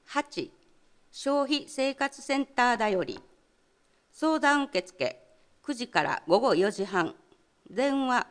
8、消費生活センターだより。相談受付9時から午後4時半。電話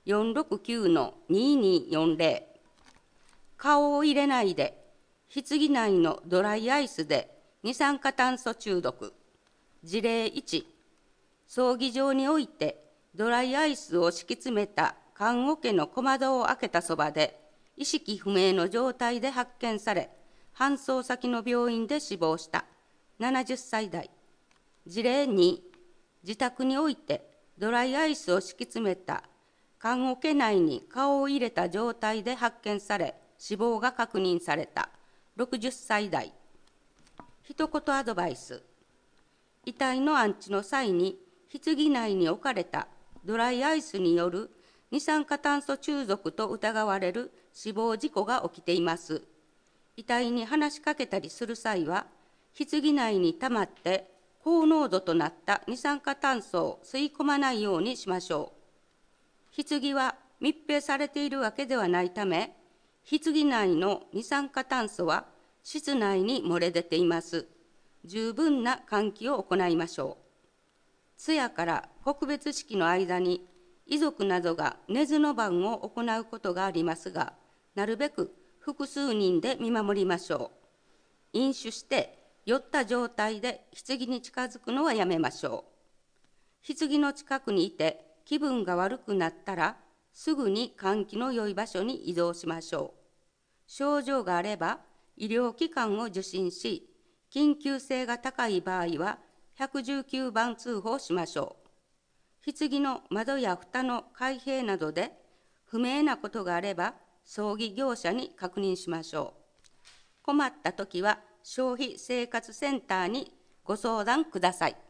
469-2240。顔を入れないで、棺内のドライアイスで二酸化炭素中毒。事例1、葬儀場においてドライアイスを敷き詰めた棺桶の小窓を開けたそばで意識不明の状態で発見され、搬送先の病院で死亡した70歳代。事例2、自宅においてドライアイスを敷き詰めた棺桶内に顔を入れた状態で発見され、死亡が確認された60歳代。一言アドバイス。遺体の安置の際に棺内に置かれたドライアイスによる二酸化炭素中毒と疑われる死亡事故が起きています。遺体に話しかけたりする際は、棺内に溜まって高濃度となった二酸化炭素を吸い込まないようにしましょう。棺は密閉されているわけではないため、棺内の二酸化炭素は室内に漏れ出ています。十分な換気を行いましょう。通夜から告別式の間に遺族などが寝ずの番を行うことがありますが、なるべく複数人で見守りましょう。飲酒して酔った状態で棺に近づくのはやめましょう。棺の近くにいて気分が悪くなったら、すぐに換気の良い場所に移動しましょう。症状があれば医療機関を受診し、緊急性が高い場合は119番通報しましょう。棺の窓や蓋の開閉などで不明なことがあれば、葬儀業者に確認しましょう。困ったときは消費生活センターにご相談ください。